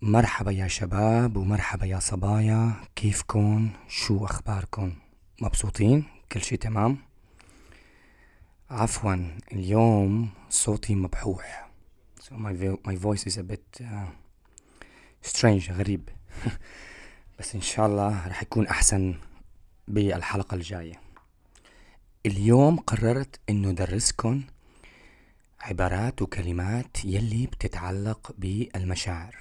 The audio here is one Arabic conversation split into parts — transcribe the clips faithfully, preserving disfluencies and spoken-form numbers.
مرحبا يا شباب ومرحبا يا صبايا، كيفكن؟ شو أخباركن؟ مبسوطين؟ كل شي تمام؟ عفوا اليوم صوتي مبحوح. so my, vo- my voice is a bit uh, strange غريب بس إن شاء الله رح يكون أحسن بالحلقة الجاية. اليوم قررت إنه درسكن عبارات وكلمات يلي بتتعلق بالمشاعر،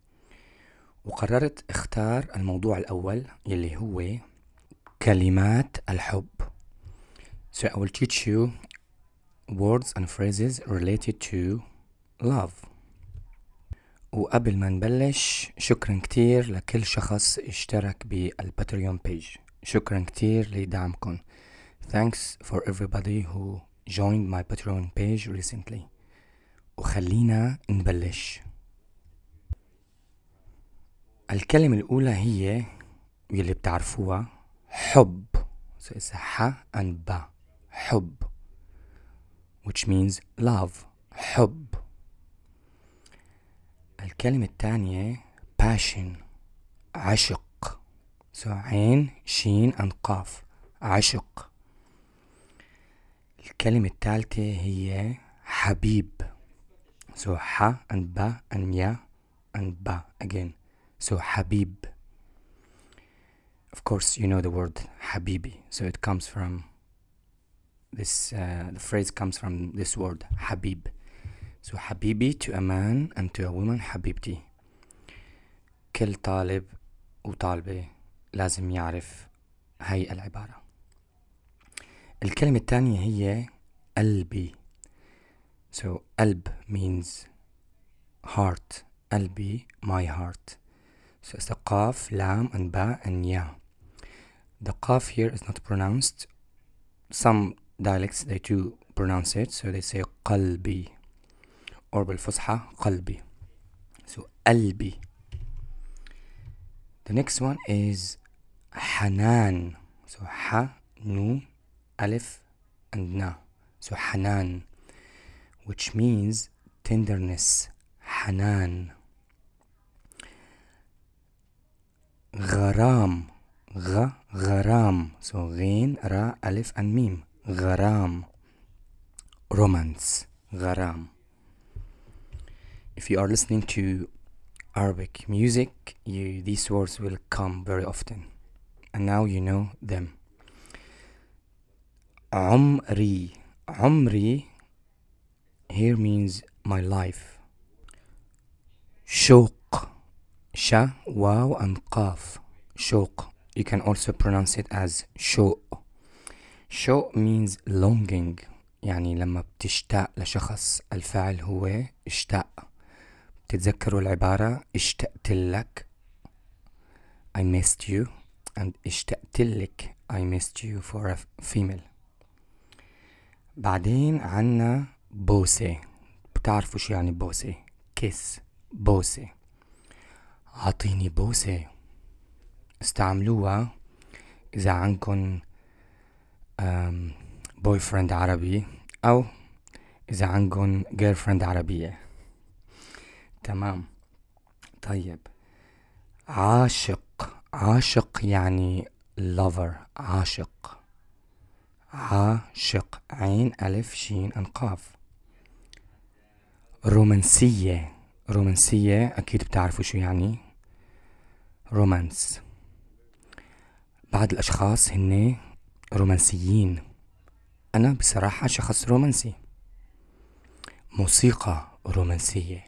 وقررت اختار الموضوع الأول يلي هو كلمات الحب. So I will teach you words and phrases related to love. وقبل ما نبلش، شكرا كتير لكل شخص اشترك بالباتريون page. شكرا كتير لدعمكم. Thanks for everybody who joined my Patreon page recently. وخلينا نبلش. الكلمة الأولى هي يلي بتعرفوها حب. So it's ح and با. حب which means love. حب. الكلمة الثانية passion. عشق. So عين شين and قاف. عشق. الكلمة الثالثة هي حبيب. So ح and با and يا and با again. So حبيب. Of course you know the word حبيبي. So it comes from this, uh, the phrase comes from this word حبيب. So حبيبي to a man and to a woman حبيبتي. كل طالب وطالبة لازم يعرف هاي العبارة. الكلمة الثانية هي قلبي. So قلب means heart. قلبي my heart. So it's the قاف لام and ba and ya. The قاف here is not pronounced. Some dialects they do pronounce it, so they say قلبي or بالفصحى قلبي. So قلبي. The next one is حنان. So ح نون ألف and na. So حنان which means tenderness. حنان. غرام. غ غرام. So غين را ألف and ميم. غرام. Romance. غرام. If you are listening to Arabic music, you, these words will come very often. And now you know them. عمري. عمري here means my life. شوق. شا واو and قاف. شوق. You can also pronounce it as شوق. شوق means longing. يعني لما بتشتاق لشخص الفاعل هو اشتاق. تتذكروا العبارة اشتقت لك I missed you and اشتقت لك I missed you for a female. بعدين عنا بوسة. بتعرفوا شو يعني بوسة؟ kiss. بوسة. عطيني بوسة. استعملوها إذا عندكن boyfriend عربي أو إذا عندكن girlfriend عربية. تمام. طيب عاشق. عاشق يعني lover. عاشق. عاشق عين ألف شين أنقاف. رومانسية. رومانسية أكيد بتعرفوا شو يعني رومانس. بعض الأشخاص هن رومانسيين. أنا بصراحة شخص رومانسي. موسيقى رومانسية.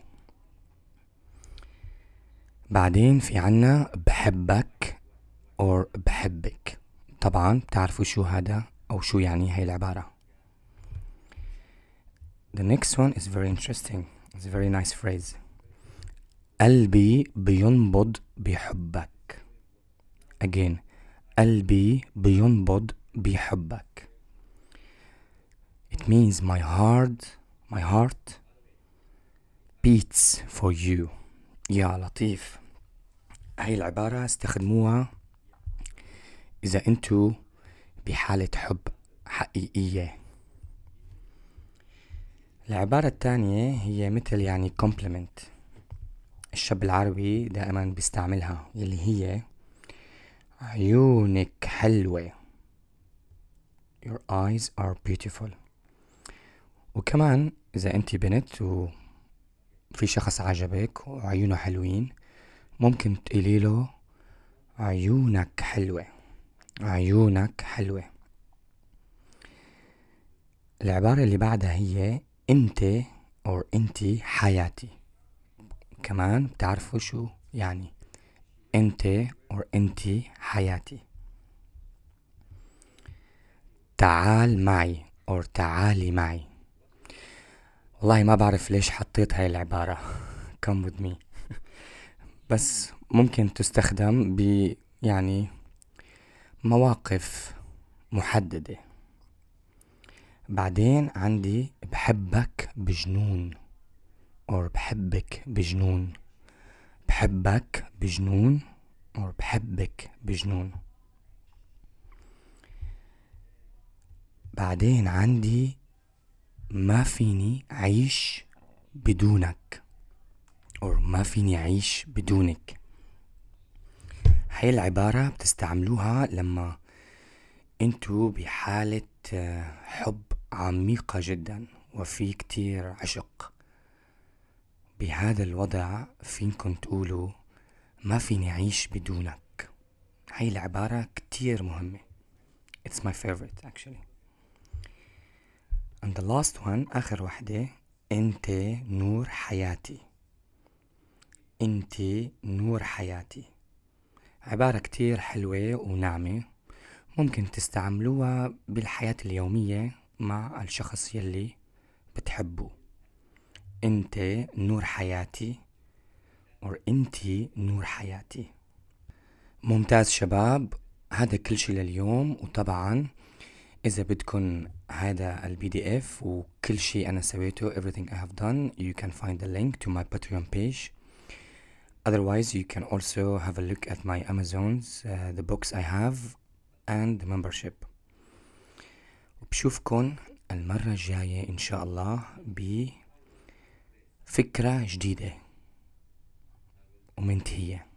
بعدين في عنا بحبك or بحبك. طبعا بتعرفوا شو هذا أو شو يعني هاي العبارة. The next one is very interesting. It's a very nice phrase. قلبي بينبض بحبك. Again. قلبي بينبض بحبك. It means my heart, my heart beats for you. يا لطيف. هاي العبارة استخدموها إذا أنتوا بحالة حب حقيقية. العبارة الثانية هي مثل يعني compliment. الشاب العربي دائما بيستعملها، يلي هي عيونك حلوة. Your eyes are beautiful. وكمان إذا أنت بنت وفي شخص عجبك وعيونه حلوين، ممكن تقولي له عيونك حلوة، عيونك حلوة. العبارة اللي بعدها هي أنت أو أنتي حياتي. كمان بتعرفوا شو يعني أنت أو أنتي حياتي. تعال معي أو تعالي معي. والله ما بعرف ليش حطيت هاي العبارة come with me، بس ممكن تستخدم ب يعني مواقف محددة. بعدين عندي بحبك بجنون أو بحبك بجنون. بحبك بجنون أو بحبك بجنون. بعدين عندي ما فيني أعيش بدونك أو ما فيني أعيش بدونك. هاي العبارة بتستعملوها لما انتو بحالة حب عميقة جدا وفي كتير عشق. بهذا الوضع فينكم تقولوا ما فيني أعيش بدونك. هاي العبارة كتير مهمة. It's my favorite actually. And the last one آخر وحدة، انت نور حياتي. انت نور حياتي. عبارة كتير حلوة وناعمة، ممكن تستعملوها بالحياة اليومية مع الشخص يلي بتحبه. انت نور حياتي أو انتي نور حياتي. ممتاز شباب، هذا كل شي لليوم. وطبعا إذا بدكن هذا البي دي اف وكل شي أنا سويته everything I have done, you can find the link to my Patreon page. Otherwise you can also have a look at my Amazons, uh, the books I have and the membership. وبشوفكن المرة الجاية إن شاء الله بفكرة جديدة ومنتهية.